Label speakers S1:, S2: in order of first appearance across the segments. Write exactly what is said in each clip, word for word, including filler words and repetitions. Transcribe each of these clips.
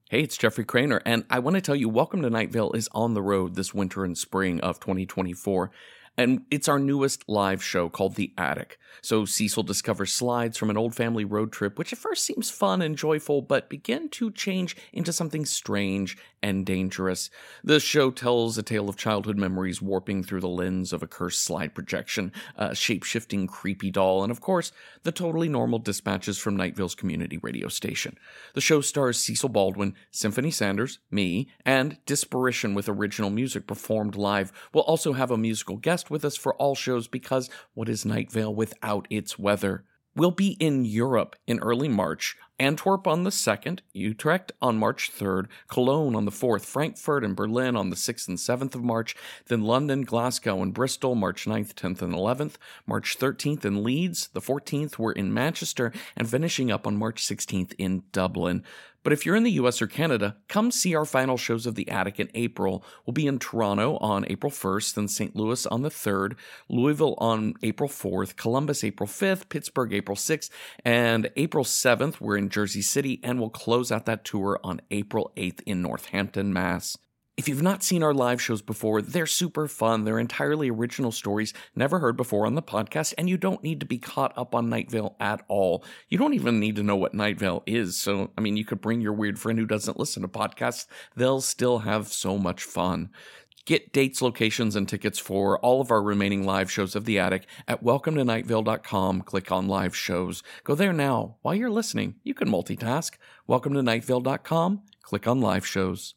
S1: Hey, it's Jeffrey Craner, and I want to tell you, Welcome to Night Vale is on the road this winter and spring of twenty twenty-four, and it's our newest live show called The Attic. So Cecil discovers slides from an old family road trip, which at first seems fun and joyful, but begin to change into something strange and dangerous. The show tells a tale of childhood memories warping through the lens of a cursed slide projection, a shape-shifting creepy doll, and of course, the totally normal dispatches from Night Vale's community radio station. The show stars Cecil Baldwin, Symphony Sanders, me, and Disparition with original music performed live. We'll also have a musical guest with us for all shows because what is Night Vale without its weather? We'll be in Europe in early March, Antwerp on the second, Utrecht on March third, Cologne on the fourth, Frankfurt and Berlin on the sixth and seventh of March, then London, Glasgow, and Bristol March ninth, tenth, and eleventh, March thirteenth in Leeds, the fourteenth we're in Manchester, and finishing up on March sixteenth in Dublin. But if you're in the U S or Canada, come see our final shows of The Attic in April. We'll be in Toronto on April first, then Saint Louis on the third, Louisville on April fourth, Columbus April fifth, Pittsburgh April sixth, and April seventh we're in Jersey City, and we'll close out that tour on April eighth in Northampton, Mass. If you've not seen our live shows before, they're super fun. They're entirely original stories never heard before on the podcast, and you don't need to be caught up on Night Vale at all. You don't even need to know what Night Vale is. So, I mean, you could bring your weird friend who doesn't listen to podcasts. They'll still have so much fun. Get dates, locations, and tickets for all of our remaining live shows of The Attic at welcome to night vale dot com. Click on live shows. Go there now. While you're listening, you can multitask. welcome to night vale dot com. Click on live shows.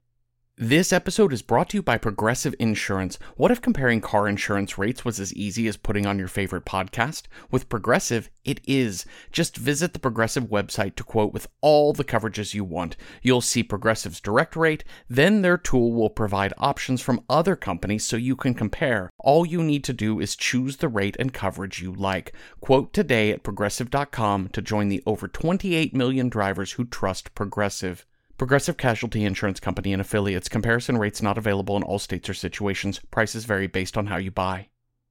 S1: This episode is brought to you by Progressive Insurance. What if comparing car insurance rates was as easy as putting on your favorite podcast? With Progressive, it is. Just visit the Progressive website to quote with all the coverages you want. You'll see Progressive's direct rate, then their tool will provide options from other companies so you can compare. All you need to do is choose the rate and coverage you like. Quote today at progressive dot com to join the over twenty-eight million drivers who trust Progressive. Progressive Casualty Insurance Company and Affiliates. Comparison rates not available in all states or situations. Prices vary based on how you buy.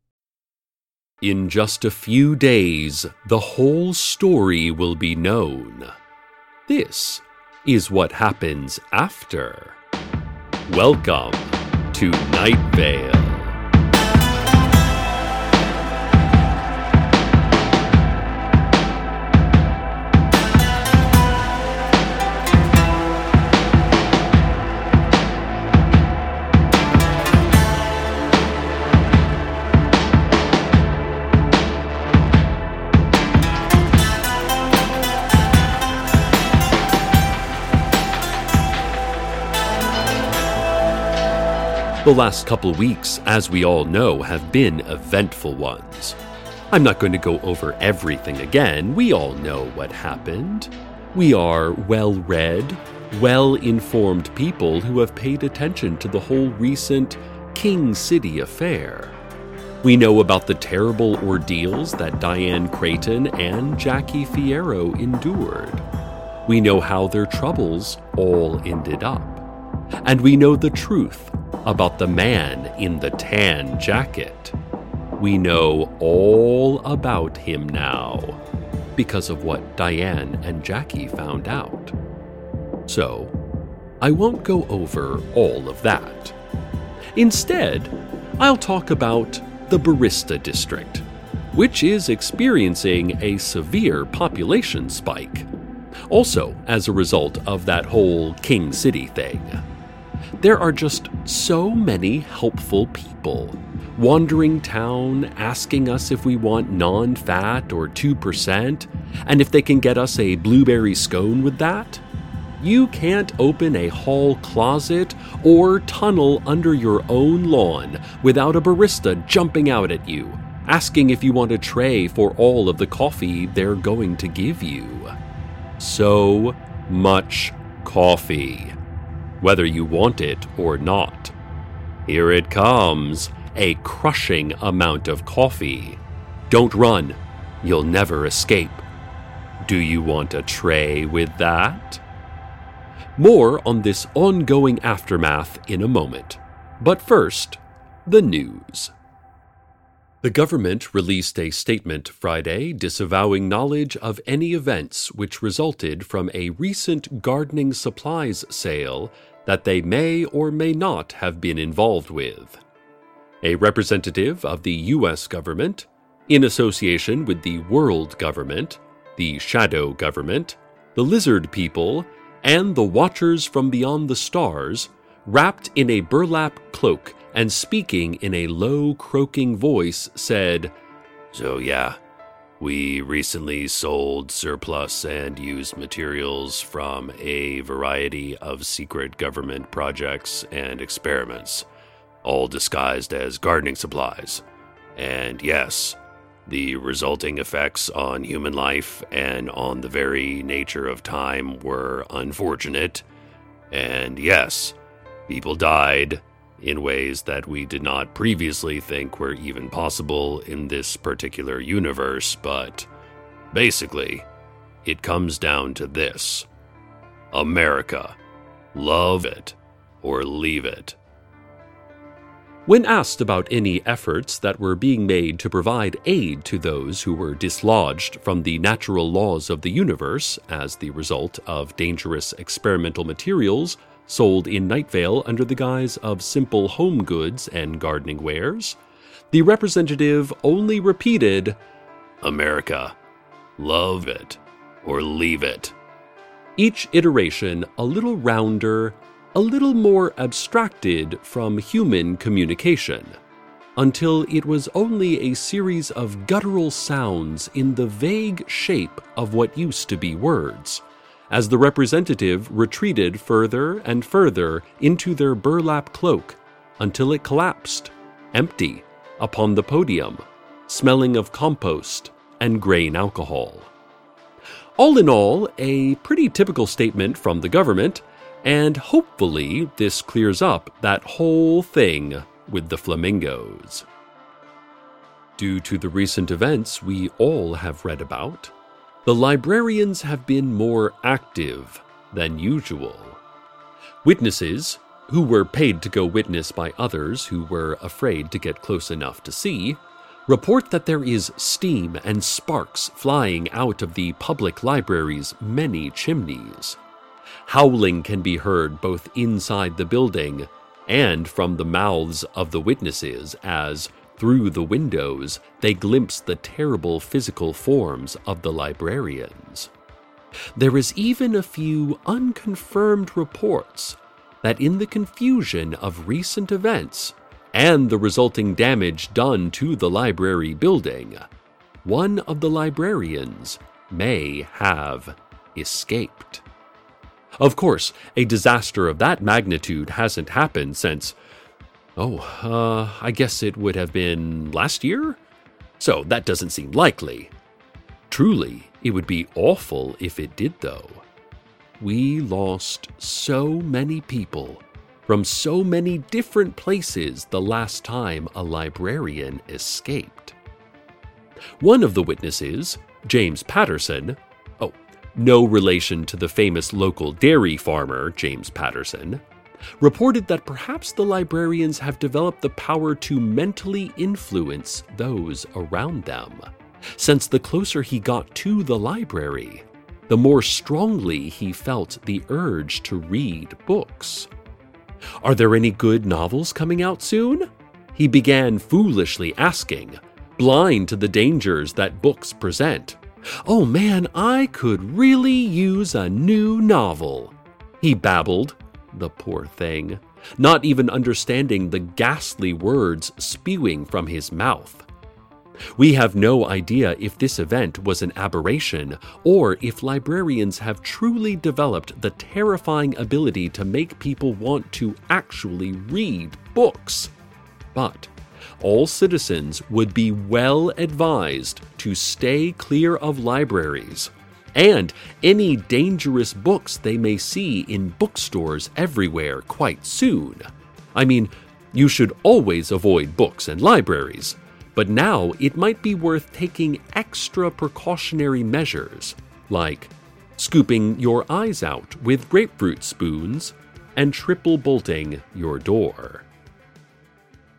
S2: In just a few days, the whole story will be known. This is what happens after. Welcome to Night Vale. The last couple weeks, as we all know, have been eventful ones. I'm not going to go over everything again. We all know what happened. We are well-read, well-informed people who have paid attention to the whole recent King City affair. We know about the terrible ordeals that Diane Creighton and Jackie Fierro endured. We know how their troubles all ended up. And we know the truth about the man in the tan jacket. We know all about him now because of what Diane and Jackie found out. So, I won't go over all of that. Instead, I'll talk about the Barista District, which is experiencing a severe population spike. Also, as a result of that whole King City thing. There are just so many helpful people wandering town asking us if we want non-fat or two percent, and if they can get us a blueberry scone with that. You can't open a hall closet or tunnel under your own lawn without a barista jumping out at you, asking if you want a tray for all of the coffee they're going to give you. So much coffee. Whether you want it or not. Here it comes, a crushing amount of coffee. Don't run, you'll never escape. Do you want a tray with that? More on this ongoing aftermath in a moment. But first, the news. The government released a statement Friday disavowing knowledge of any events which resulted from a recent gardening supplies sale that they may or may not have been involved with. A representative of the U S government, in association with the world government, the shadow government, the lizard people, and the watchers from beyond the stars, wrapped in a burlap cloak and speaking in a low, croaking voice, said, "So yeah, we recently sold surplus and used materials from a variety of secret government projects and experiments, all disguised as gardening supplies. And yes, the resulting effects on human life and on the very nature of time were unfortunate. And yes, people died in ways that we did not previously think were even possible in this particular universe, but basically, it comes down to this. America. Love it or leave it." When asked about any efforts that were being made to provide aid to those who were dislodged from the natural laws of the universe as the result of dangerous experimental materials sold in Night Vale under the guise of simple home goods and gardening wares, the representative only repeated, "America, love it or leave it." Each iteration a little rounder, a little more abstracted from human communication, until it was only a series of guttural sounds in the vague shape of what used to be words, as the representative retreated further and further into their burlap cloak until it collapsed, empty, upon the podium, smelling of compost and grain alcohol. All in all, a pretty typical statement from the government, and hopefully this clears up that whole thing with the flamingos. Due to the recent events we all have read about, the librarians have been more active than usual. Witnesses, who were paid to go witness by others who were afraid to get close enough to see, report that there is steam and sparks flying out of the public library's many chimneys. Howling can be heard both inside the building and from the mouths of the witnesses as, through the windows, they glimpse the terrible physical forms of the librarians. There is even a few unconfirmed reports that in the confusion of recent events and the resulting damage done to the library building, one of the librarians may have escaped. Of course, a disaster of that magnitude hasn't happened since, oh, uh, I guess it would have been last year? So that doesn't seem likely. Truly, it would be awful if it did, though. We lost so many people from so many different places the last time a librarian escaped. One of the witnesses, James Patterson, oh, no relation to the famous local dairy farmer, James Patterson, reported that perhaps the librarians have developed the power to mentally influence those around them, since the closer he got to the library, the more strongly he felt the urge to read books. Are there any good novels coming out soon? He began foolishly asking, blind to the dangers that books present. Oh man, I could really use a new novel, he babbled, the poor thing, not even understanding the ghastly words spewing from his mouth. We have no idea if this event was an aberration or if librarians have truly developed the terrifying ability to make people want to actually read books. But all citizens would be well advised to stay clear of libraries and any dangerous books they may see in bookstores everywhere quite soon. I mean, you should always avoid books and libraries, but now it might be worth taking extra precautionary measures, like scooping your eyes out with grapefruit spoons and triple bolting your door.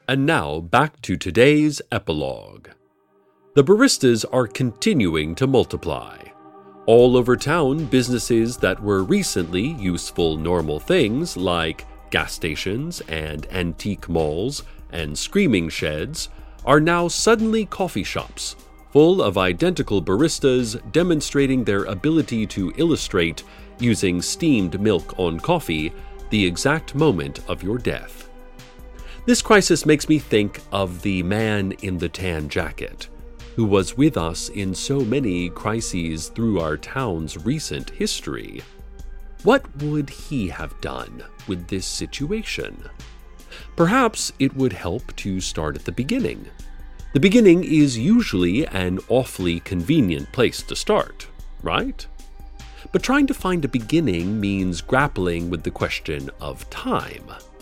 S2: And now back to today's epilogue. The baristas are continuing to multiply. All over town, businesses that were recently useful normal things like gas stations and antique malls and screaming sheds are now suddenly coffee shops, full of identical baristas demonstrating their ability to illustrate, using steamed milk on coffee, the exact moment of your death. This crisis makes me think of the man in the tan jacket, who was with us in so many crises through our town's recent history. What would he have done with this situation? Perhaps it would help to start at the beginning. The beginning is usually an awfully convenient place to start, right? But trying to find a beginning means grappling with the question of time.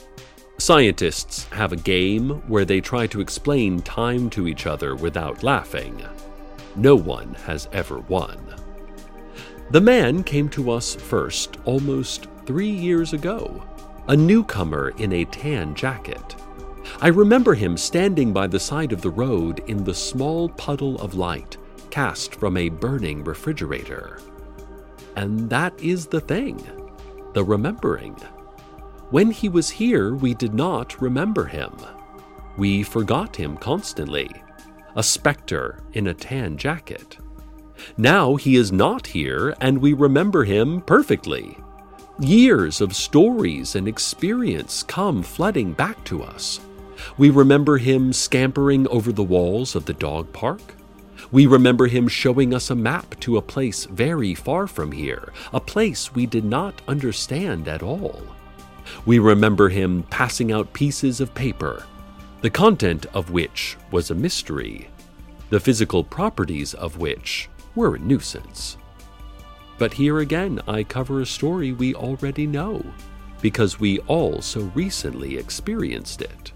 S2: Scientists have a game where they try to explain time to each other without laughing. No one has ever won. The man came to us first almost three years ago, a newcomer in a tan jacket. I remember him standing by the side of the road in the small puddle of light cast from a burning refrigerator. And that is the thing, the remembering. When he was here, we did not remember him. We forgot him constantly, a specter in a tan jacket. Now he is not here, and we remember him perfectly. Years of stories and experience come flooding back to us. We remember him scampering over the walls of the dog park. We remember him showing us a map to a place very far from here, a place we did not understand at all. We remember him passing out pieces of paper, the content of which was a mystery, the physical properties of which were a nuisance. But here again, I cover a story we already know, because we all so recently experienced it.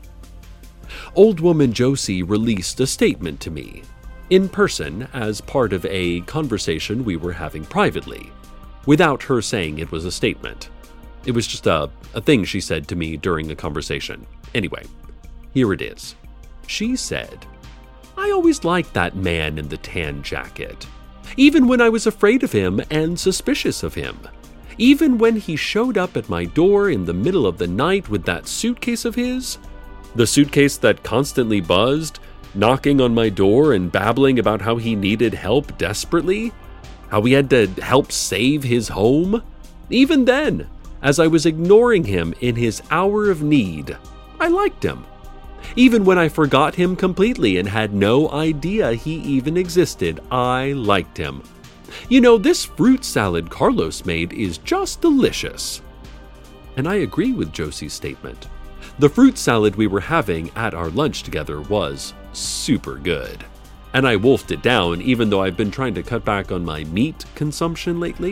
S2: Old woman Josie released a statement to me, in person as part of a conversation we were having privately, without her saying it was a statement. It was just a, a thing she said to me during a conversation. Anyway, here it is. She said, "I always liked that man in the tan jacket, even when I was afraid of him and suspicious of him. Even when he showed up at my door in the middle of the night with that suitcase of his, the suitcase that constantly buzzed, knocking on my door and babbling about how he needed help desperately, how he had to help save his home. Even then, as I was ignoring him in his hour of need, I liked him. Even when I forgot him completely and had no idea he even existed, I liked him. You know, this fruit salad Carlos made is just delicious." And I agree with Josie's statement. The fruit salad we were having at our lunch together was super good. And I wolfed it down even though I've been trying to cut back on my meat consumption lately.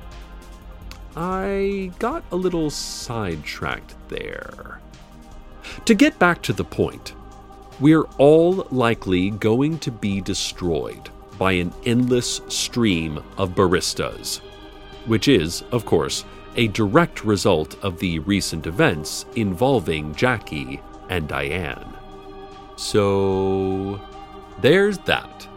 S2: I got a little sidetracked there. To get back to the point, we're all likely going to be destroyed by an endless stream of baristas, which is, of course, a direct result of the recent events involving Jackie and Diane. So, there's that.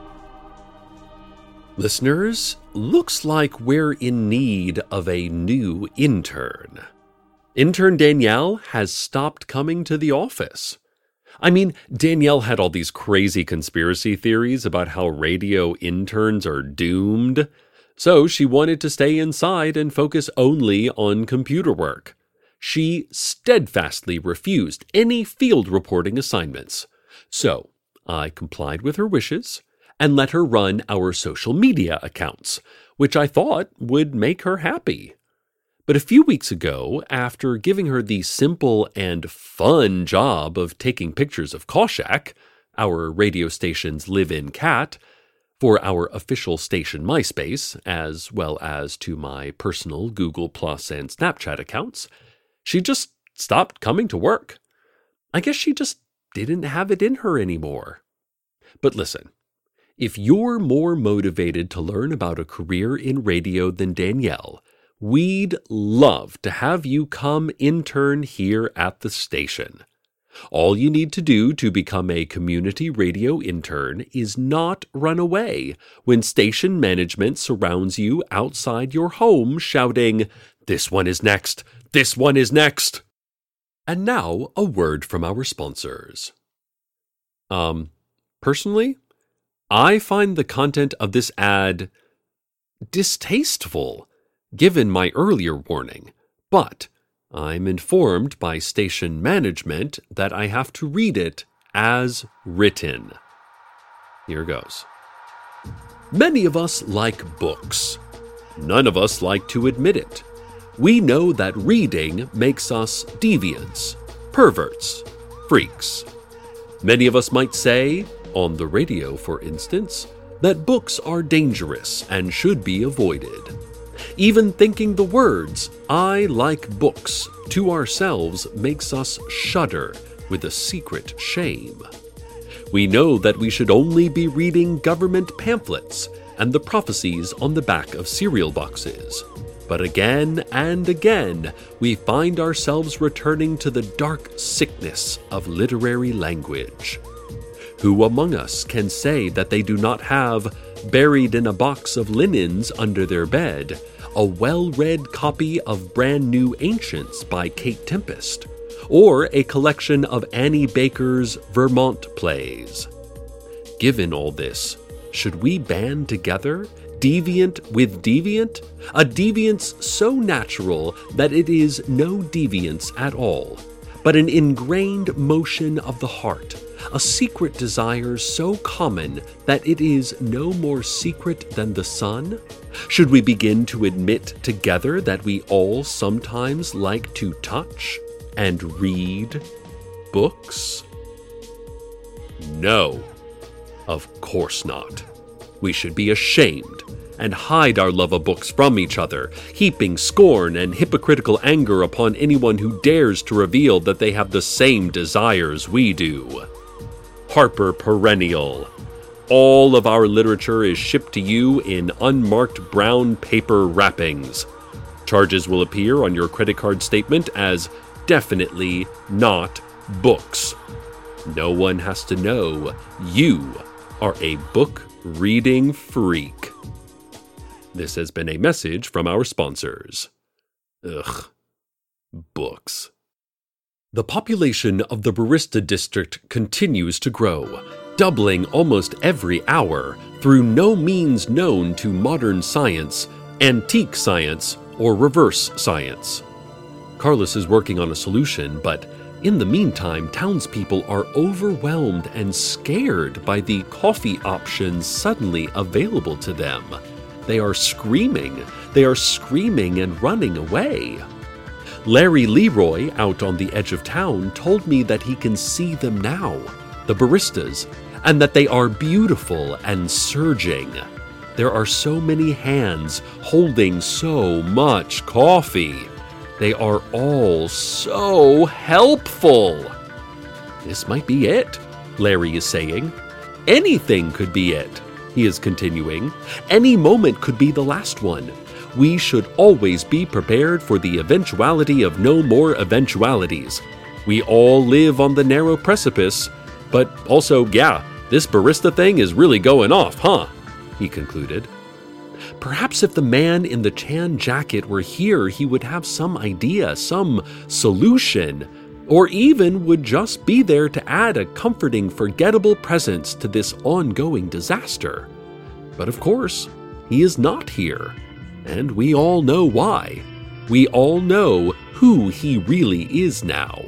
S2: Listeners, looks like we're in need of a new intern. Intern Danielle has stopped coming to the office. I mean, Danielle had all these crazy conspiracy theories about how radio interns are doomed, so she wanted to stay inside and focus only on computer work. She steadfastly refused any field reporting assignments. So, I complied with her wishes and let her run our social media accounts, which I thought would make her happy. But a few weeks ago, after giving her the simple and fun job of taking pictures of Koshak, our radio station's live-in cat, for our official station MySpace, as well as to my personal Google Plus and Snapchat accounts, she just stopped coming to work. I guess she just didn't have it in her anymore. But listen, if you're more motivated to learn about a career in radio than Danielle, we'd love to have you come intern here at the station. All you need to do to become a community radio intern is not run away when station management surrounds you outside your home shouting, "This one is next! This one is next!" And now, a word from our sponsors. Um, personally, I find the content of this ad distasteful, given my earlier warning, but I'm informed by station management that I have to read it as written. Here goes. Many of us like books. None of us like to admit it. We know that reading makes us deviants, perverts, freaks. Many of us might say, on the radio for instance, that books are dangerous and should be avoided. Even thinking the words, "I like books," to ourselves makes us shudder with a secret shame. We know that we should only be reading government pamphlets and the prophecies on the back of cereal boxes. But again and again, we find ourselves returning to the dark sickness of literary language. Who among us can say that they do not have, buried in a box of linens under their bed, a well-read copy of Brand New Ancients by Kate Tempest, or a collection of Annie Baker's Vermont plays? Given all this, should we band together, deviant with deviant, a deviance so natural that it is no deviance at all, but an ingrained motion of the heart, a secret desire so common that it is no more secret than the sun? Should we begin to admit together that we all sometimes like to touch and read books? No, of course not. We should be ashamed and hide our love of books from each other, heaping scorn and hypocritical anger upon anyone who dares to reveal that they have the same desires we do. Harper Perennial. All of our literature is shipped to you in unmarked brown paper wrappings. Charges will appear on your credit card statement as definitely not books. No one has to know you are a book-reading freak. This has been a message from our sponsors. Ugh. Books. The population of the Barista District continues to grow, doubling almost every hour through no means known to modern science, antique science, or reverse science. Carlos is working on a solution, but in the meantime, townspeople are overwhelmed and scared by the coffee options suddenly available to them. They are screaming. They are screaming and running away. Larry Leroy, out on the edge of town, told me that he can see them now, the baristas, and that they are beautiful and surging. There are so many hands holding so much coffee. They are all so helpful. This might be it, Larry is saying. Anything could be it, he is continuing. Any moment could be the last one. We should always be prepared for the eventuality of no more eventualities. We all live on the narrow precipice, but also, yeah, this barista thing is really going off, huh? He concluded. Perhaps if the man in the tan jacket were here, he would have some idea, some solution, or even would just be there to add a comforting, forgettable presence to this ongoing disaster. But of course, he is not here. And we all know why. We all know who he really is now.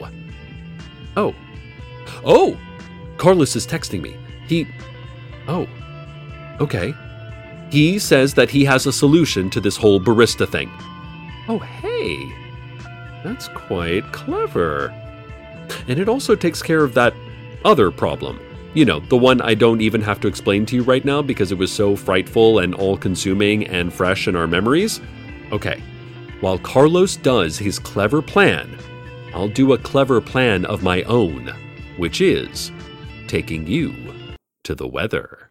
S2: Oh. Oh! Carlos is texting me. He... Oh. Okay. He says that he has a solution to this whole barista thing. Oh, hey. That's quite clever. And it also takes care of that other problem. You know, the one I don't even have to explain to you right now because it was so frightful and all-consuming and fresh in our memories. Okay, while Carlos does his clever plan, I'll do a clever plan of my own, which is taking you to the weather.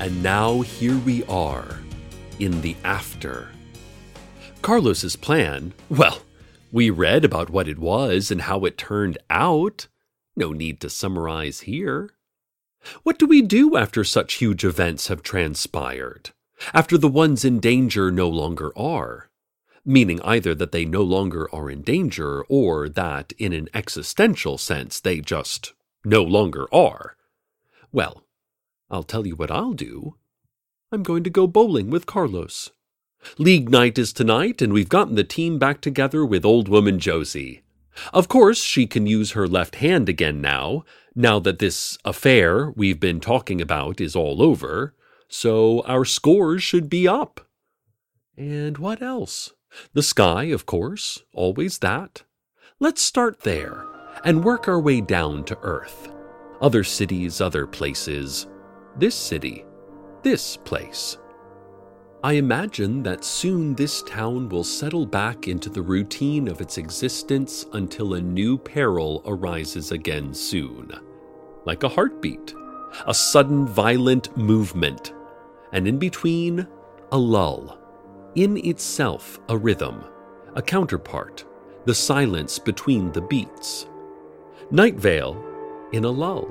S2: And now here we are, in the after. Carlos's plan, well, we read about what it was and how it turned out. No need to summarize here. What do we do after such huge events have transpired? After the ones in danger no longer are? Meaning either that they no longer are in danger, or that, in an existential sense, they just no longer are. Well, I'll tell you what I'll do. I'm going to go bowling with Carlos. League night is tonight, and we've gotten the team back together with old woman Josie. Of course, she can use her left hand again now, now that this affair we've been talking about is all over, so our scores should be up. And what else? The sky, of course, always that. Let's start there, and work our way down to Earth. Other cities, other places. This city, this place. I imagine that soon this town will settle back into the routine of its existence until a new peril arises again soon. Like a heartbeat, a sudden violent movement, and in between, a lull. In itself, a rhythm, a counterpart, the silence between the beats. Night Vale in a lull.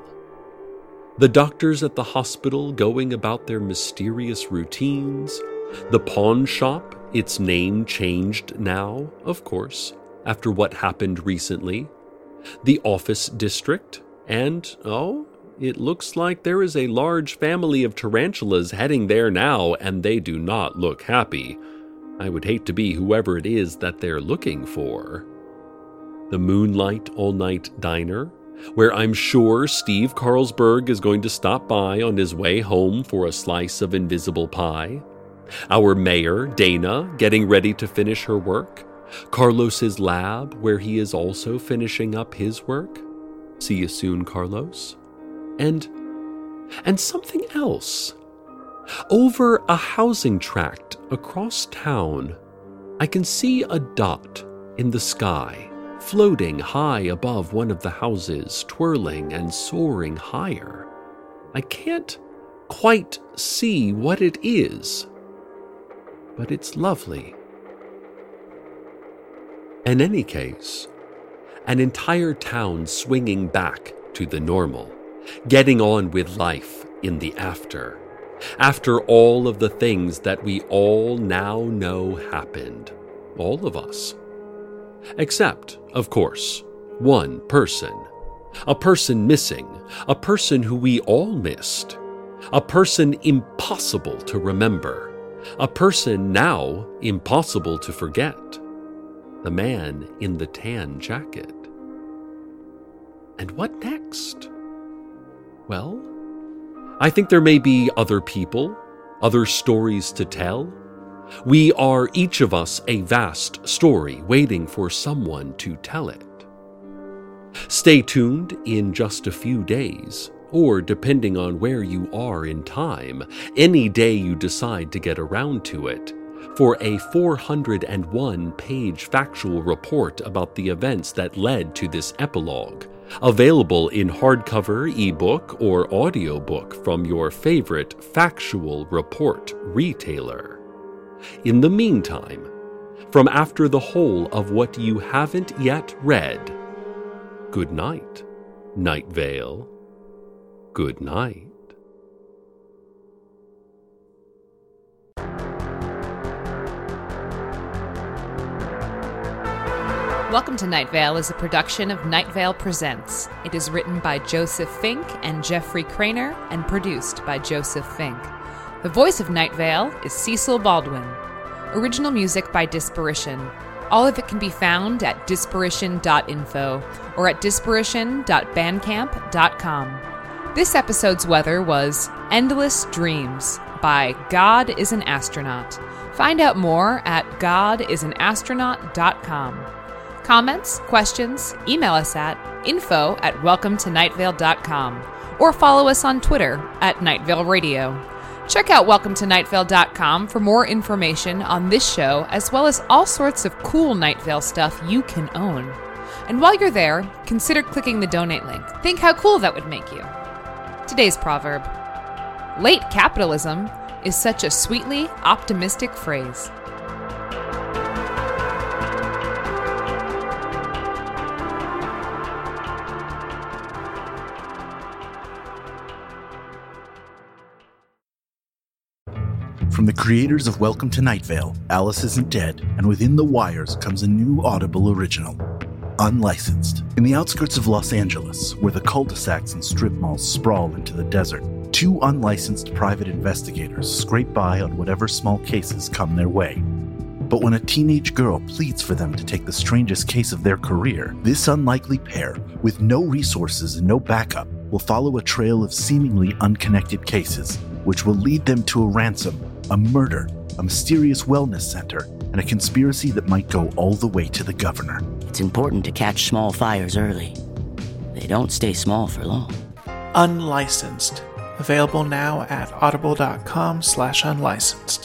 S2: The doctors at the hospital going about their mysterious routines. The pawn shop, its name changed now, of course, after what happened recently. The office district, and, oh, it looks like there is a large family of tarantulas heading there now, and they do not look happy. I would hate to be whoever it is that they're looking for. The Moonlight All-Night Diner, where I'm sure Steve Carlsberg is going to stop by on his way home for a slice of invisible pie. Our mayor, Dana, getting ready to finish her work. Carlos's lab, where he is also finishing up his work. See you soon, Carlos. And, and something else. Over a housing tract across town, I can see a dot in the sky, floating high above one of the houses, twirling and soaring higher. I can't quite see what it is, but it's lovely. In any case, an entire town swinging back to the normal, getting on with life in the after, after all of the things that we all now know happened, all of us. Except, of course, one person. A person missing, a person who we all missed, a person impossible to remember, a person now impossible to forget. The man in the tan jacket. And what next? Well, I think there may be other people, other stories to tell. We are each of us a vast story waiting for someone to tell it. Stay tuned in just a few days, or depending on where you are in time, any day you decide to get around to it, for a four hundred one page factual report about the events that led to this epilogue, available in hardcover, ebook, or audiobook from your favorite factual report retailer. In the meantime, from after the whole of what you haven't yet read, good night, Night Vale. Good night.
S3: Welcome to Night Vale is a production of Night Vale Presents. It is written by Joseph Fink and Jeffrey Craner and produced by Joseph Fink. The voice of Night Vale is Cecil Baldwin. Original music by Disparition. All of it can be found at disparition dot info or at disparition dot bandcamp dot com. This episode's weather was Endless Dreams by God is an Astronaut. Find out more at god is an astronaut dot com. Comments, questions, email us at info at welcome to night vale dot com or follow us on Twitter at Night Vale Radio. Check out welcome to night vale dot com for more information on this show, as well as all sorts of cool Night Vale stuff you can own. And while you're there, consider clicking the donate link. Think how cool that would make you. Today's proverb: Late capitalism is such a sweetly optimistic phrase.
S4: From the creators of Welcome to Night Vale, Alice Isn't Dead, and Within the Wires comes a new Audible original, Unlicensed. In the outskirts of Los Angeles, where the cul-de-sacs and strip malls sprawl into the desert, two unlicensed private investigators scrape by on whatever small cases come their way. But when a teenage girl pleads for them to take the strangest case of their career, this unlikely pair, with no resources and no backup, will follow a trail of seemingly unconnected cases, which will lead them to a ransom, a murder, a mysterious wellness center, and a conspiracy that might go all the way to the governor.
S5: It's important to catch small fires early. They don't stay small for long.
S6: Unlicensed. Available now at audible.com slash unlicensed.